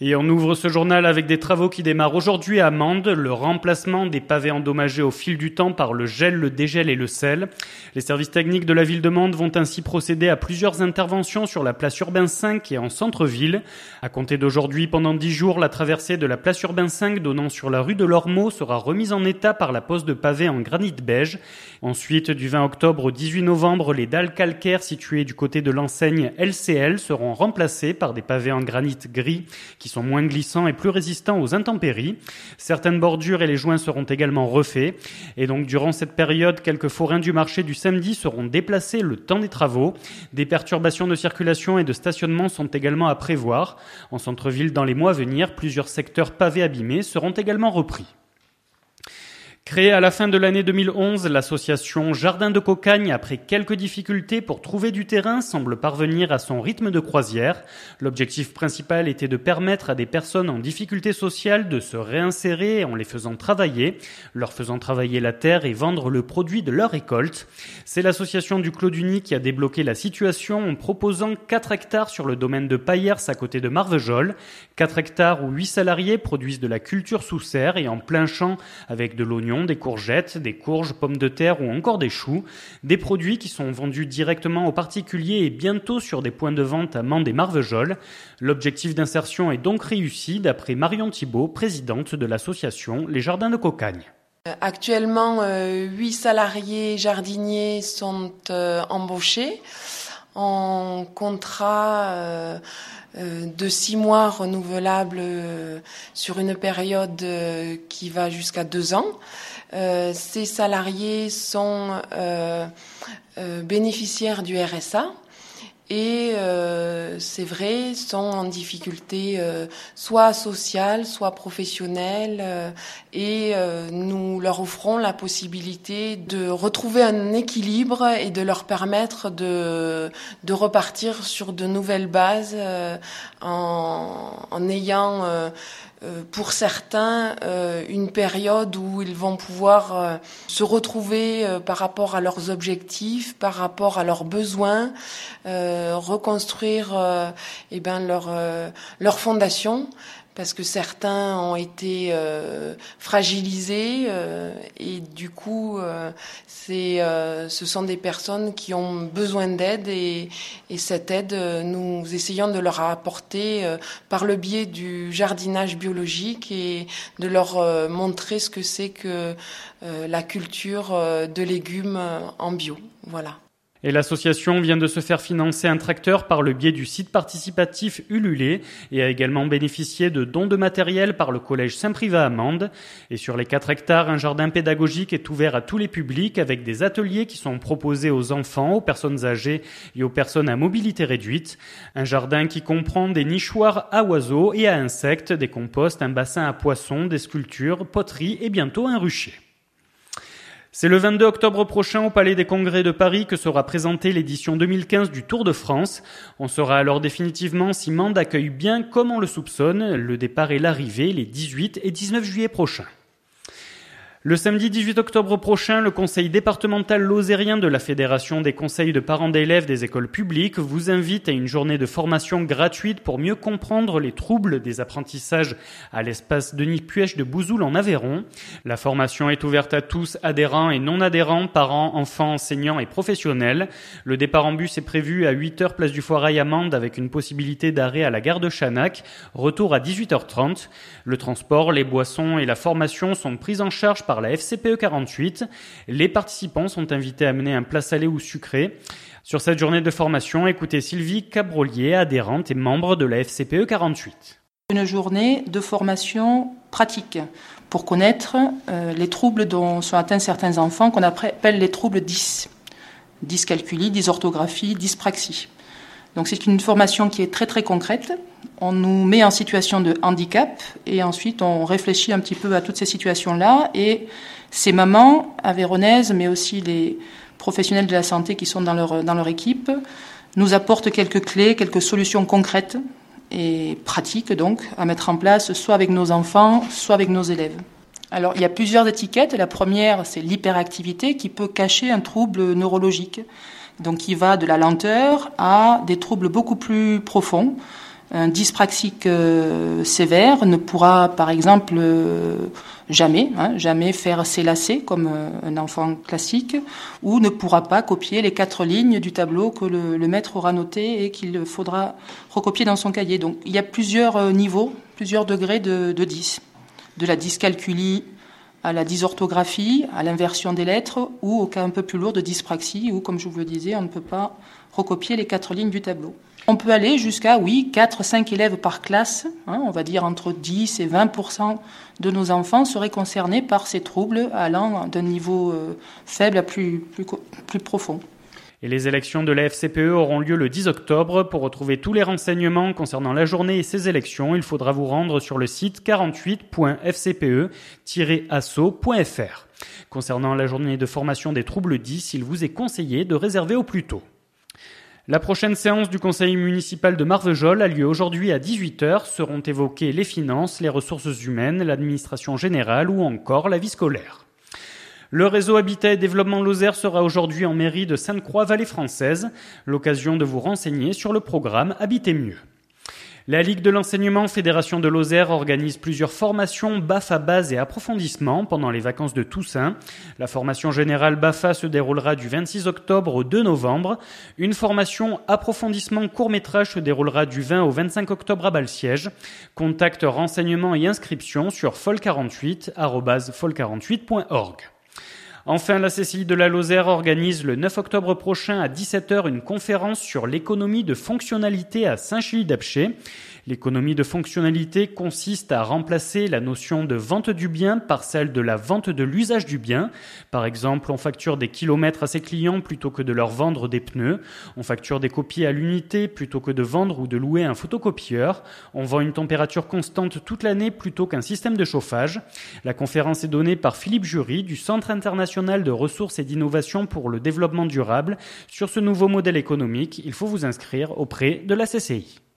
Et on ouvre ce journal avec des travaux qui démarrent aujourd'hui à Mende, le remplacement des pavés endommagés au fil du temps par le gel, le dégel et le sel. Les services techniques de la ville de Mende vont ainsi procéder à plusieurs interventions sur la place Urbain 5 et en centre-ville. À compter d'aujourd'hui, pendant 10 jours, la traversée de la place Urbain 5 donnant sur la rue de l'Ormeau sera remise en état par la pose de pavés en granit beige. Ensuite, du 20 octobre au 18 novembre, les dalles calcaires situées du côté de l'enseigne LCL seront remplacées par des pavés en granit gris qui sont moins glissants et plus résistants aux intempéries. Certaines bordures et les joints seront également refaits. Et donc, durant cette période, quelques forains du marché du samedi seront déplacés le temps des travaux. Des perturbations de circulation et de stationnement sont également à prévoir. En centre-ville, dans les mois à venir, plusieurs secteurs pavés abîmés seront également repris. Créée à la fin de l'année 2011, l'association Jardin de Cocagne, après quelques difficultés pour trouver du terrain, semble parvenir à son rythme de croisière. L'objectif principal était de permettre à des personnes en difficulté sociale de se réinsérer en les faisant travailler, leur faisant travailler la terre et vendre le produit de leur récolte. C'est l'association du Clos du Nid qui a débloqué la situation en proposant 4 hectares sur le domaine de Payers à côté de Marvejols. 4 hectares où 8 salariés produisent de la culture sous serre et en plein champ avec de l'oignon, des courgettes, des courges, pommes de terre ou encore des choux. Des produits qui sont vendus directement aux particuliers et bientôt sur des points de vente à Mende et Marvejols. L'objectif d'insertion est donc réussi d'après Marion Thibault, présidente de l'association Les Jardins de Cocagne. Actuellement, 8 salariés jardiniers sont embauchés en contrat de 6 mois renouvelables sur une période qui va jusqu'à 2 ans. Ces salariés sont bénéficiaires du RSA et c'est vrai, sont en difficulté soit sociale, soit professionnelle et nous leur offrons la possibilité de retrouver un équilibre et de leur permettre de repartir sur de nouvelles bases en ayant pour certains une période où ils vont pouvoir se retrouver par rapport à leurs objectifs, par rapport à leurs besoins, reconstruire leur fondation, parce que certains ont été fragilisés et du coup ce sont des personnes qui ont besoin d'aide et cette aide nous essayons de leur apporter par le biais du jardinage biologique et de leur montrer ce que c'est que la culture de légumes en bio. Voilà. Et l'association vient de se faire financer un tracteur par le biais du site participatif Ululé et a également bénéficié de dons de matériel par le collège Saint-Privat à Mende. Et sur les 4 hectares, un jardin pédagogique est ouvert à tous les publics avec des ateliers qui sont proposés aux enfants, aux personnes âgées et aux personnes à mobilité réduite. Un jardin qui comprend des nichoirs à oiseaux et à insectes, des composts, un bassin à poissons, des sculptures, poteries et bientôt un rucher. C'est le 22 octobre prochain au Palais des Congrès de Paris que sera présentée l'édition 2015 du Tour de France. On saura alors définitivement si Mende accueille bien comme on le soupçonne le départ et l'arrivée les 18 et 19 juillet prochains. Le samedi 18 octobre prochain, le conseil départemental lozérien de la Fédération des conseils de parents d'élèves des écoles publiques vous invite à une journée de formation gratuite pour mieux comprendre les troubles des apprentissages à l'espace Denis Puech de Bouzoul en Aveyron. La formation est ouverte à tous, adhérents et non adhérents, parents, enfants, enseignants et professionnels. Le départ en bus est prévu à 8h place du Foirail à Mende avec une possibilité d'arrêt à la gare de Chanac. Retour à 18h30. Le transport, les boissons et la formation sont pris en charge par la FCPE 48. Les participants sont invités à mener un plat salé ou sucré. Sur cette journée de formation, écoutez Sylvie Cabrolier, adhérente et membre de la FCPE 48. Une journée de formation pratique pour connaître les troubles dont sont atteints certains enfants qu'on appelle les troubles dyscalculie, dysorthographie, dyspraxie. Donc c'est une formation qui est très très concrète. On nous met en situation de handicap et ensuite on réfléchit un petit peu à toutes ces situations-là et ces mamans aveyronnaises, mais aussi les professionnels de la santé qui sont dans leur équipe, nous apportent quelques clés, quelques solutions concrètes et pratiques donc à mettre en place soit avec nos enfants, soit avec nos élèves. Alors il y a plusieurs étiquettes. La première, c'est l'hyperactivité qui peut cacher un trouble neurologique. Donc qui va de la lenteur à des troubles beaucoup plus profonds, Un dyspraxique sévère ne pourra, par exemple, jamais faire ses lacets comme un enfant classique, ou ne pourra pas copier les 4 lignes du tableau que le maître aura noté et qu'il faudra recopier dans son cahier. Donc il y a plusieurs niveaux, plusieurs degrés de 10. De la dyscalculie à la dysorthographie, à l'inversion des lettres, ou au cas un peu plus lourd de dyspraxie, où, comme je vous le disais, on ne peut pas recopier les 4 lignes du tableau. On peut aller jusqu'à, 4-5 élèves par classe, on va dire entre 10 et 20% de nos enfants seraient concernés par ces troubles allant d'un niveau faible à plus profond. Et les élections de la FCPE auront lieu le 10 octobre. Pour retrouver tous les renseignements concernant la journée et ces élections, il faudra vous rendre sur le site 48.fcpe-asso.fr. Concernant la journée de formation des troubles 10, il vous est conseillé de réserver au plus tôt. La prochaine séance du conseil municipal de Marvejols a lieu aujourd'hui à 18h. Seront évoquées les finances, les ressources humaines, l'administration générale ou encore la vie scolaire. Le réseau Habitat et Développement Lozère sera aujourd'hui en mairie de Sainte-Croix-Vallée Française. L'occasion de vous renseigner sur le programme Habiter mieux. La Ligue de l'enseignement Fédération de Lozère organise plusieurs formations BAFA base et approfondissement pendant les vacances de Toussaint. La formation générale BAFA se déroulera du 26 octobre au 2 novembre. Une formation approfondissement court-métrage se déroulera du 20 au 25 octobre à Balsiège. Contacte, renseignements et inscriptions sur fol48@fol48.org. Enfin, la CCI de la Lozère organise le 9 octobre prochain à 17h une conférence sur l'économie de fonctionnalité à Saint-Chili-d'Apcher. L'économie de fonctionnalité consiste à remplacer la notion de vente du bien par celle de la vente de l'usage du bien. Par exemple, on facture des kilomètres à ses clients plutôt que de leur vendre des pneus. On facture des copies à l'unité plutôt que de vendre ou de louer un photocopieur. On vend une température constante toute l'année plutôt qu'un système de chauffage. La conférence est donnée par Philippe Jury du Centre international de ressources et d'innovation pour le développement durable. Sur ce nouveau modèle économique, il faut vous inscrire auprès de la CCI.